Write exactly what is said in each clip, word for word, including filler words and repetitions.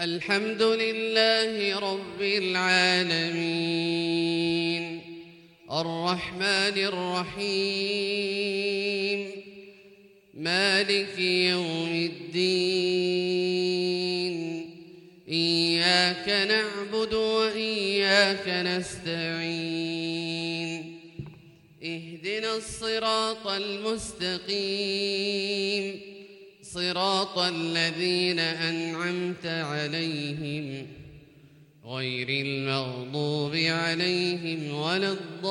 الحمد لله رب العالمين الرحمن الرحيم مالك يوم الدين إياك نعبد وإياك نستعين اهدنا الصراط المستقيم صراط الذين أنعمت عليهم غير المغضوب عليهم ولا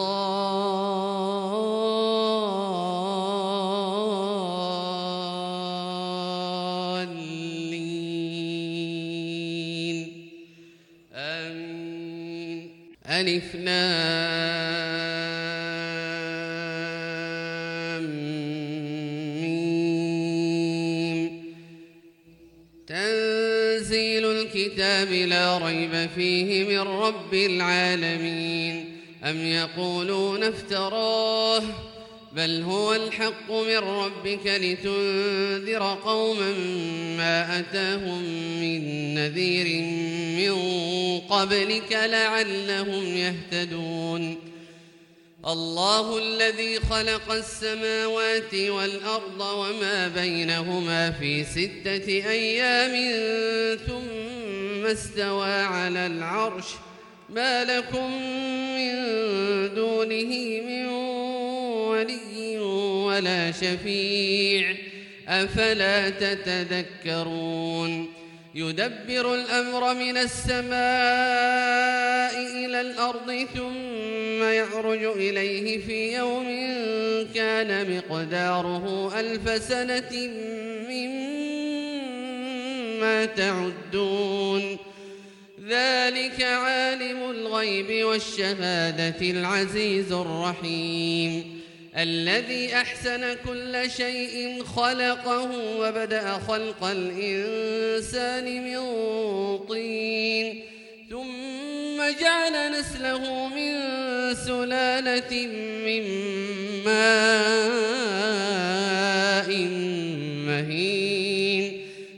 الضالين آمين. ألف لام تنزيل الكتاب لا ريب فيه من رب العالمين أم يقولون افتراه بل هو الحق من ربك لتنذر قوما ما أتاهم من نذير من قبلك لعلهم يهتدون الله الذي خلق السماوات والأرض وما بينهما في ستة أيام ثم استوى على العرش ما لكم من دونه من ولي ولا شفيع أفلا تتذكرون يدبر الأمر من السماء إلى الأرض ثم يعرج إليه في يوم كان مقداره ألف سنة مما تعدون ذلك عالم الغيب والشهادة العزيز الرحيم الذي أحسن كل شيء خلقه وبدأ خلق الإنسان من طين ثم جعل نسله من سلالة من ماء مهين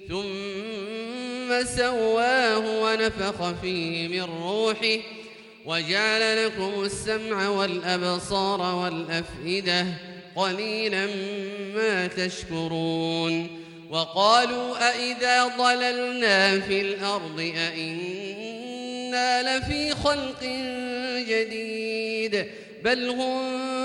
ثم سواه ونفخ فيه من روحه وجعل لكم السمع والأبصار والأفئدة قليلا ما تشكرون وقالوا أئذا ضللنا في الأرض أئنا لفي خلق جديد بل هم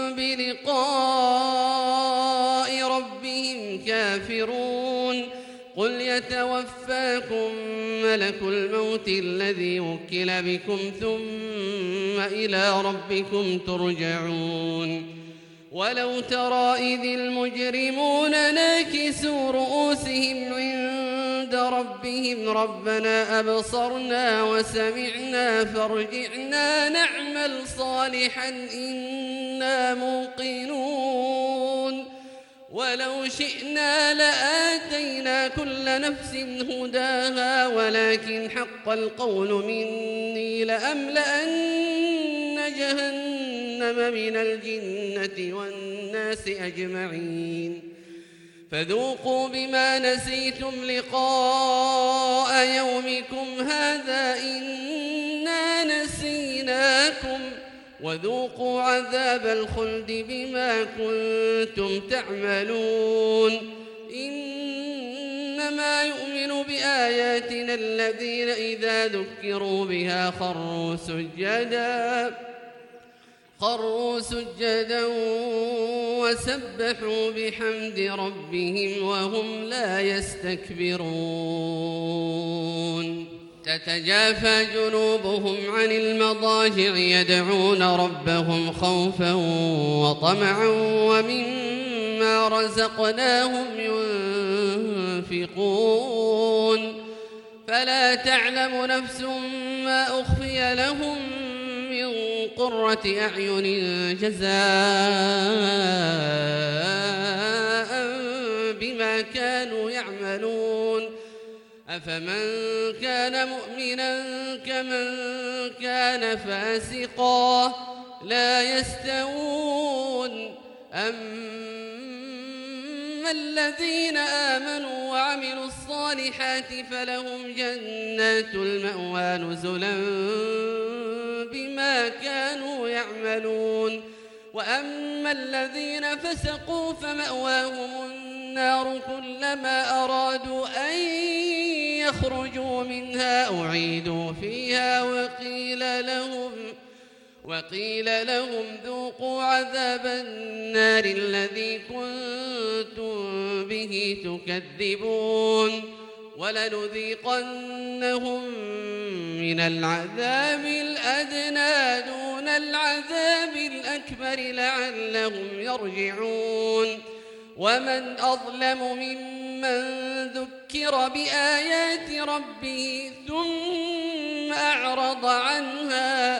بلقاء ربهم كافرون قل يتوفاكم ملك الموت الذي وكل بكم ثم إلى ربكم ترجعون ولو ترى إذ المجرمون ناكسوا رؤوسهم عند ربهم ربنا أبصرنا وسمعنا فارجعنا نعمل صالحا إنا موقنون ولو شئنا لآتينا كل نفس هداها ولكن حق القول مني لأملأن جهنم من الجنة والناس أجمعين فذوقوا بما نسيتم لقاء يومكم هذا إنا نسيناكم وذوقوا عذاب الخلد بما كنتم تعملون إنما يؤمن بآياتنا الذين إذا ذكروا بها خروا سجدا خروا سجدا وسبحوا بحمد ربهم وهم لا يستكبرون تتجافى جنوبهم عن المضاجع يدعون ربهم خوفا وطمعا ومما رزقناهم ينفقون فلا تعلم نفس ما أخفي لهم من قرة أعين جزاء بما كانوا يعملون أفمن كان مؤمنا كمن كان فاسقا لا يستوون أمن الذين آمنوا وعملوا الصالحات فلهم جنات المأوى نزلا بما كانوا يعملون وأما الذين فسقوا فمأواهم النار كلما أرادوا أن يخرجوا منها أعيدوا فيها وقيل لهم وقيل لهم ذوقوا عذاب النار الذي كنتم به تكذبون ولنذيقنهم من العذاب الأدنى دون العذاب الأكبر لعلهم يرجعون ومن أظلم ممن ذكر بآيات ربه ثم أعرض عنها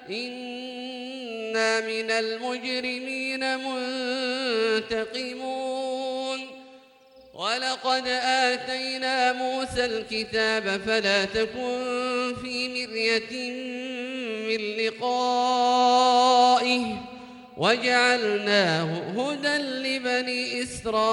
إنا من المجرمين منتقمون ولقد آتينا موسى الكتاب فلا تكن في مرية من لقائه وجعلناه هدى لبني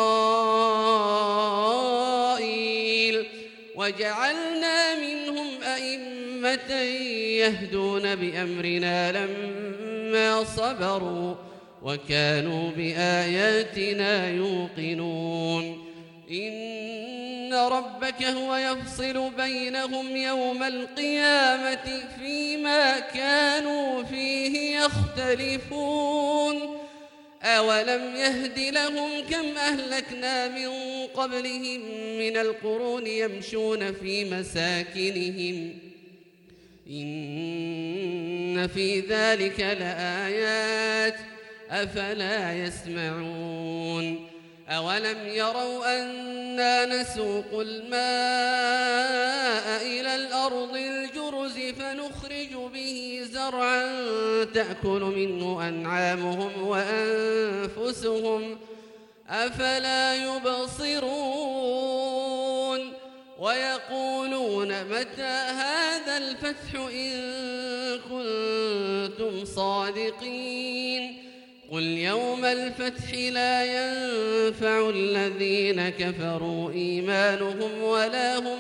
إسرائيل وجعلنا منهم أئمة يهدون بأمرنا لما صبروا وكانوا بآياتنا يوقنون إن ربك هو يفصل بينهم يوم القيامة فيما كانوا فيه يختلفون أولم يهد لهم كم أهلكنا من قبلهم من القرون يمشون في مساكنهم إن في ذلك لآيات أفلا يسمعون أولم يروا أنا نسوق الماء إلى الأرض الجرز فنخرج به زرعا تأكل منه أنعامهم وأنفسهم أفلا يبصرون ويقولون متى هذا الفتح إن كنتم صادقين قل يوم الفتح لا ينفع الذين كفروا إيمانهم ولا هم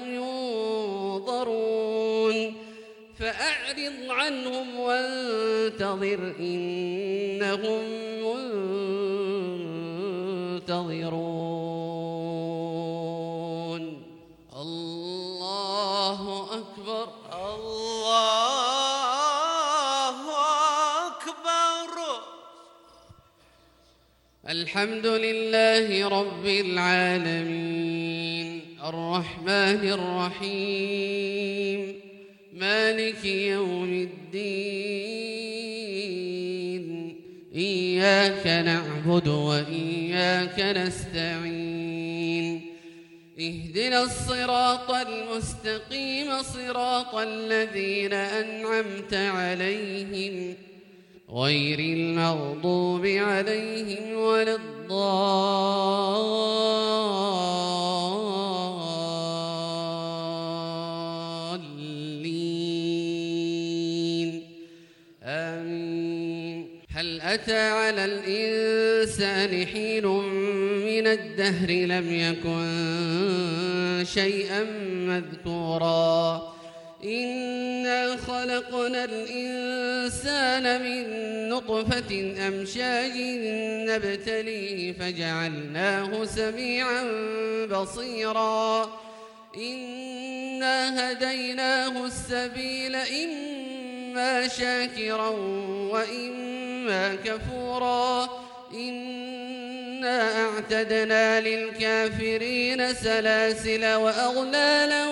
ينظرون فأعرض عنهم وانتظر إنهم منتظرون الله أكبر الله أكبر الحمد لله رب العالمين الرحمن الرحيم مالك يوم الدين إياك نعبد وإياك نستعين اهدنا الصراط المستقيم صراط الذين أنعمت عليهم غير المغضوب عليهم ولا الضالين آمين هل أتى على الإنسان حين من الدهر لم يكن شيئا مذكورا إنا خلقنا الإنسان من نطفة أمشاج نبتليه فجعلناه سميعا بصيرا إنا هديناه السبيل إما شاكرا وإما كفورا إنا أعتدنا للكافرين سلاسل وأغلالا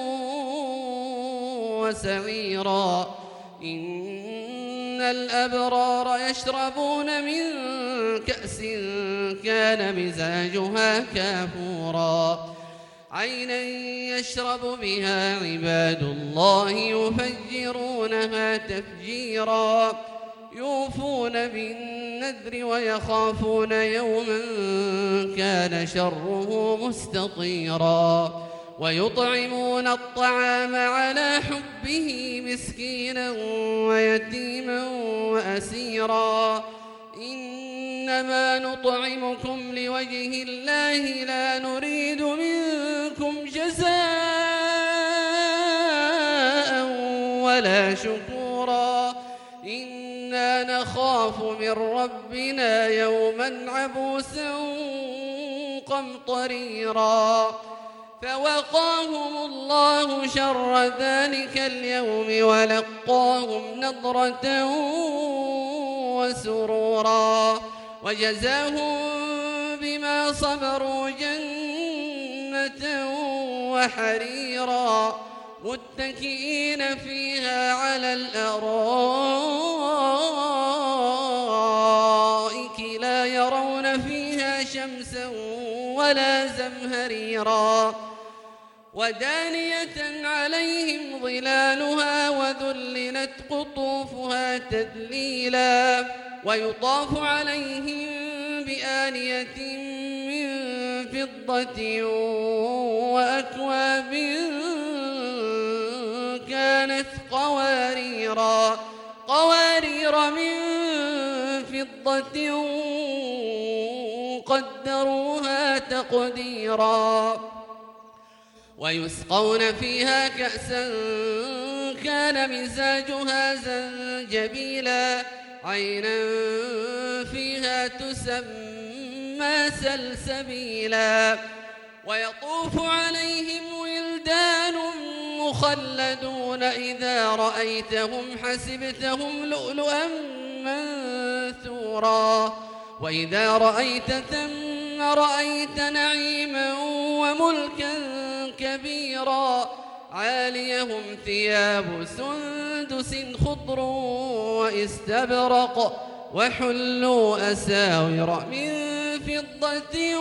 وسعيرا إن الأبرار يشربون من كأس كان مزاجها كافورا عينا يشرب بها عباد الله يفجرونها تفجيرا يوفون بالنذر ويخافون يوما كان شره مستطيرا ويطعمون الطعام على حبه مسكينا ويتيما وأسيرا إنما نطعمكم لوجه الله لا نريد منكم جزاء ولا شكورا إنا نخاف من ربنا يوما عبوسا قمطريرا فوقاهم الله شر ذلك اليوم ولقاهم نضرة وسرورا وجزاهم بما صبروا جنة وحريرا متكئين فيها على الأرائك لا يرون فيها شمسا ولا زمهريرا ودانية عليهم ظلالها وذللت قطوفها تذليلا ويطاف عليهم بآنية من فضة وأكواب كانت قواريرا قوارير من فضة قدروها تقديرا ويسقون فيها كأسا كان مزاجها زنجبيلا عينا فيها تسمى سلسبيلا ويطوف عليهم ولدان مخلدون إذا رأيتهم حسبتهم لؤلؤا منثورا وإذا رأيت ثم رأيت نعيما وملكا كبيرا عاليهم ثياب سندس خضر واستبرق وحلوا أساور من فضة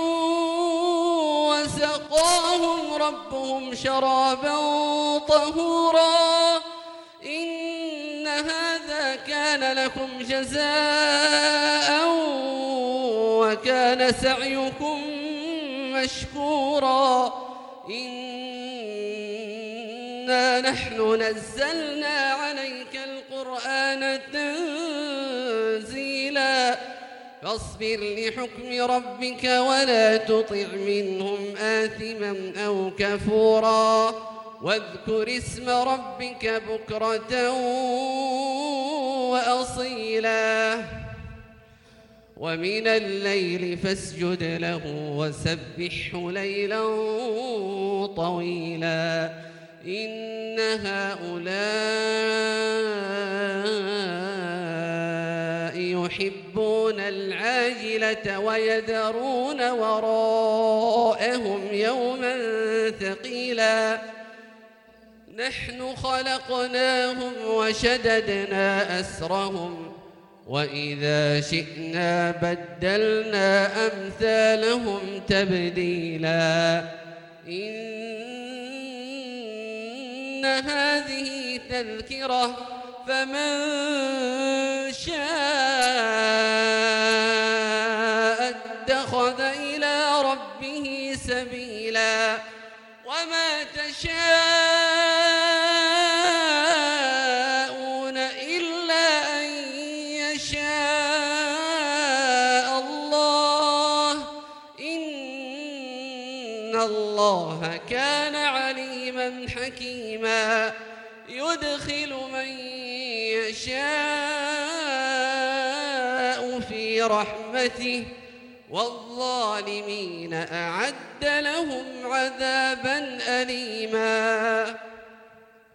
وسقاهم ربهم شرابا طهورا إن هذا كان لكم جزاء وكان سعيكم مشكورا إنا نحن نزلنا عليك القرآن تنزيلا فاصبر لحكم ربك ولا تطع منهم آثما أو كفورا واذكر اسم ربك بكرة وأصيلا ومن الليل فاسجد له وسبحه ليلا طويلا إن هؤلاء يحبون العاجلة ويذرون وراءهم يوما ثقيلا نحن خلقناهم وشددنا أسرهم وإذا شئنا بدلنا أمثالهم تبديلا إن هذه تذكرة فمن شاء اتخذ إلى ربه سبيلا وما تشاءون إلا أن يشاء الله إن الله كان عليما حكيما يدخل من يشاء في رحمته والظالمين أعد لهم عذابا أليما.